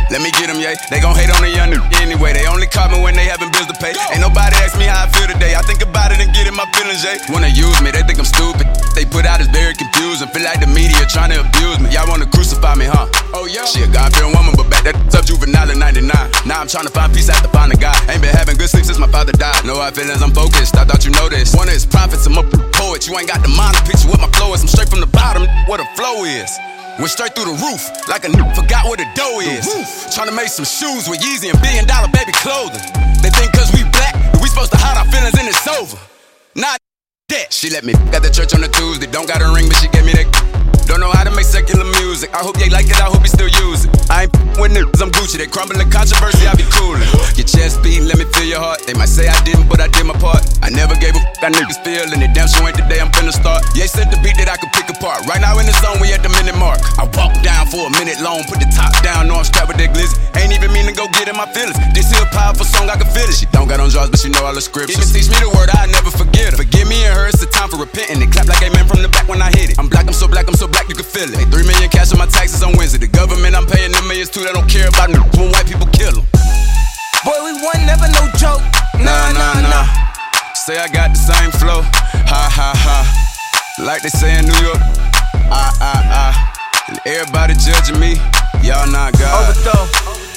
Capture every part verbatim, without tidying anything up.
Let me get them, yeah. They gon' hate on the young nigga anyway. They only call me when they having bills to pay. Ain't nobody ask me how I feel today. I think about it and get in my feelings, yeah. Wanna use me, they think I'm stupid. They put out is very confusing. Feel like the media trying to abuse me. Y'all wanna crucify me, huh? Oh yeah. She a God-fearing woman, but back that up juvenile in ninety-nine. Now I'm trying to find peace after finding God. Ain't been having good sleep since my father died. No hard feelings, I'm focused. I thought you know this. One of his prophets, I'm a poet. You ain't got the mind to picture what my flow is. I'm straight from the bottom, what a flow is. Went straight through the roof, like a n- forgot what the dough is. Tryna make some shoes with Yeezy and billion dollar baby clothing. They think cause we black, we supposed to hide our feelings and it's over. Not that. She let me f- at the church on a Tuesday. Don't got a ring, but she gave me that. Don't know how to make secular music. I hope they like it, I hope you still use it. I ain't f- with niggas, I'm Gucci. They crumbling controversy, I be coolin'. Your chest beating, let me feel your heart. They might say I didn't, but I did my part. I never gave a f- I niggas feelin' it. Damn sure ain't the day I'm finna start. Yeah, said the beat that I could pick apart. Right now in the zone, we at the minute mark. I walk down for a minute long, put the top down, know I'm strapped with that glizzy. Ain't even mean to go get in my feelings. This here a powerful song, I can feel it. She don't got on draws, but she know all the scriptures. Even teach me the word, I never forget her. Forgive me and her, it's the time for repenting. It clap like amen from the back when I hit it. I'm black, I'm so black, I'm so black, you can feel it. Hey, three million cash on my taxes on Wednesday. The government, I'm paying them millions too. They don't care about niggas when white people kill them. Boy, we wasn't never no joke. Nah, nah, nah. Say I got the same flow. Ha, ha, ha. Like they say in New York. Ah, ah, ah. And everybody judging me. Y'all not God. Overthrow.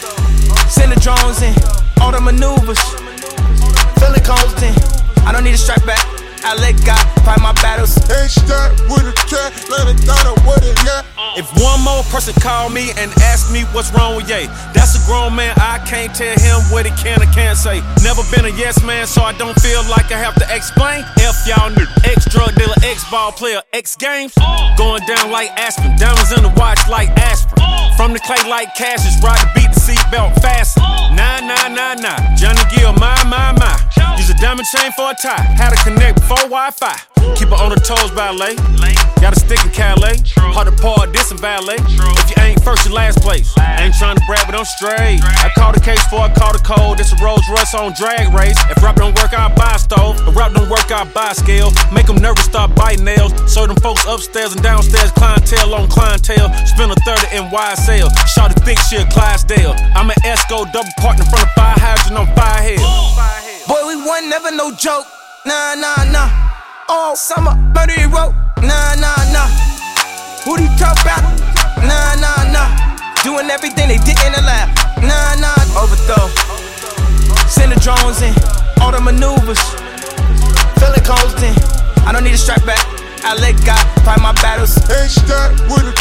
Send the drones in. All the maneuvers. Feeling constant. I don't need a strike back. I let God fight my battles. Ain't stuck with a cat, let it down with it, yeah. If one more person call me and ask me what's wrong with Ye, that's a grown man, I can't tell him what he can or can't say. Never been a yes man, so I don't feel like I have to explain. F y'all knew, ex-drug dealer, ex-ball player, ex-games. Going down like Aspen, diamonds in the watch like aspirin. From the clay like Cassius, ride the beat, the seatbelt fasten. Nah, nah, nah, nah, Johnny Gill, my, my, my. Use a diamond chain for a tie, had to connect before Wi-Fi. Keep her on her toes, ballet. Got a stick in Calais. Hard to par this and valet. If you ain't first, you last place. Ain't trying to brag, but I'm straight. I call the case before I call the code. It's a Rolls Royce on drag race. If rap don't work, I'll buy a stove. If rap don't work, I'll buy a scale. Make them nervous, start biting nails. So them folks upstairs and downstairs, clientele on clientele. Spend a thirty in Y S L. Shot a thick shit, Clydesdale. I'm an Esco, double parked in front of fire hydrant on Fire Hill. Boy, we wasn't never no joke. Nah, nah, nah. All summer, murder he wrote. Nah, nah, nah. Who do you talk about? Nah, nah, nah. Doing everything they didn't allow. Nah, nah. Overthrow. Send the drones in. All the maneuvers. Feeling constant. I don't need a strike back. I let God fight my battles. Ain't stuck with a